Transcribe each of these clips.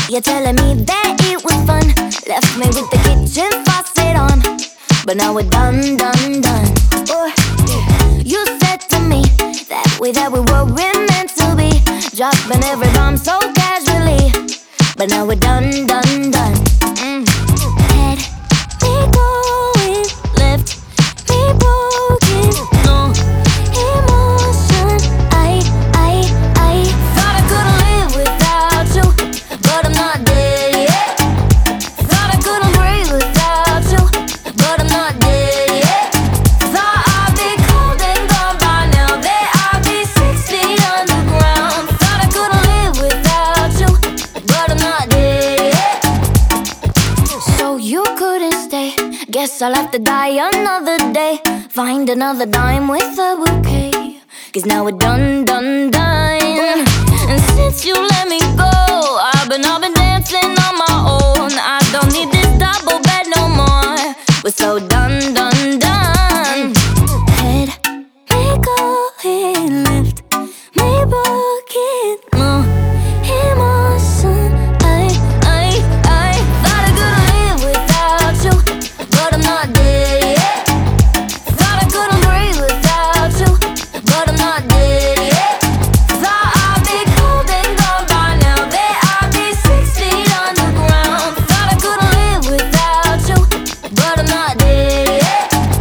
You're telling me that it was fun, left me with the kitchen faucet on, but now we're done, done, done. Or you said to me that we weren't meant to be, dropping every bomb so casually, but now we're done, done, done. Had me going, left me broken, no emotion. I thought I couldn't live without you, but I'm not dead yet. Thought I couldn't breathe without you, but I'm not dead yet. Thought I'd be cold and gone by now, that I'd be 6 feet underground. Thought I couldn't live without you, but I'm not dead yet. So you couldn't stay, guess I'll have to die another day. Find another dime with a bouquet, 'cause now we're done, done, done. And since you let me go, I've been dancing on my own. I don't need this double bed no more. We're so done, done, done. Had me going, left me broken, no emotion. I thought I couldn't live without you, but I'm not dead yet. Thought I couldn't breathe without you, but I'm not dead yet. Thought I'd be cold and gone by now, that I'd be 6 feet underground. Thought I couldn't live without you, but I'm not dead yet.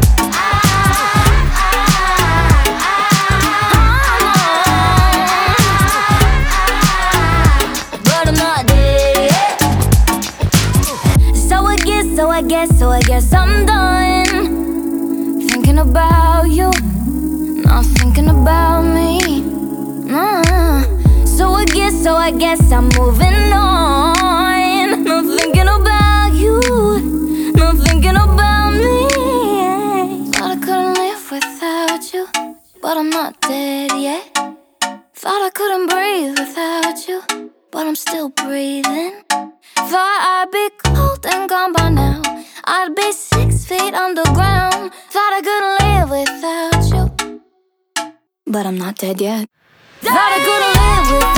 But I'm not dead yet. So I guess I'm done thinking about you, not thinking about me. So I guess I'm moving on, not thinking about you, not thinking about me. Thought I couldn't live without you, but I'm not dead yet. Thought I couldn't breathe without you, but I'm still breathing. Thought I'd be cold and gone by now, I'd be 6 feet underground. Thought I couldn't live without you, but I'm not dead yet. Thought I couldn't live without you.